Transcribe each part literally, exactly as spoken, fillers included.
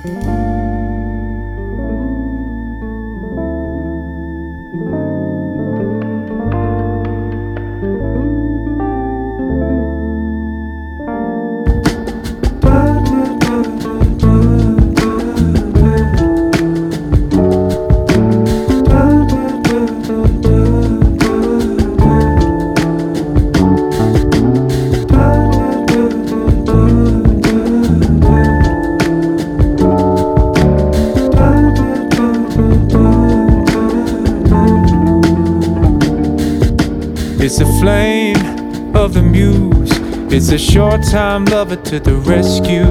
It's a flame of the muse. It's a short-time lover to the rescue.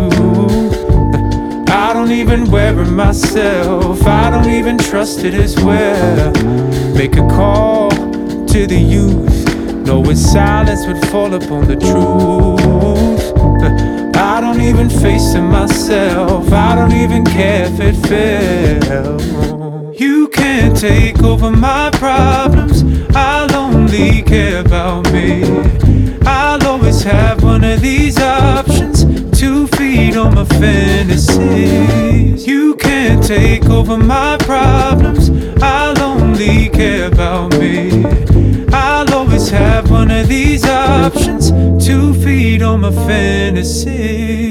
I don't even wear it myself. I don't even trust it as well. Make a call to the youth. Knowing silence would fall upon the truth. I don't even face it myself. I don't even care if it fails. You can't take over my problems. I'll only care about me. I'll always have one of these options to feed on my fantasies. You can't take over my problems. I'll only care about me. I'll always have one of these options to feed on my fantasies.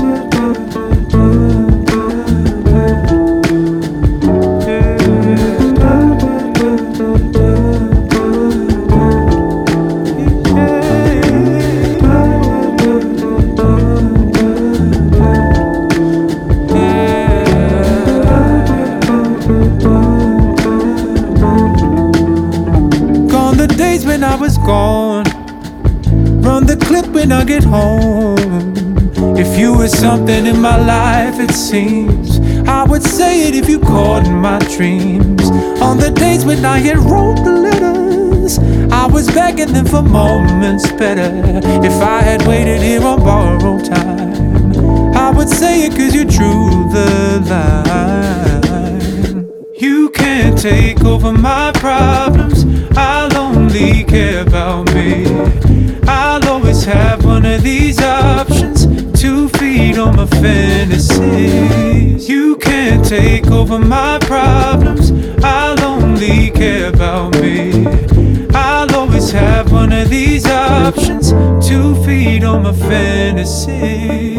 When I was gone, run the clip when I get home. If you were something in my life, it seems I would say it if you caught in my dreams. On the days when I had wrote the letters, I was begging them for moments better. If I had waited here on borrowed time, I would say it cause you drew the line. You can't take over my problems. I'll only care about me. I'll always have one of these options to feed on my fantasies. You can't take over my problems. I'll only care about me. I'll always have one of these options to feed on my fantasies.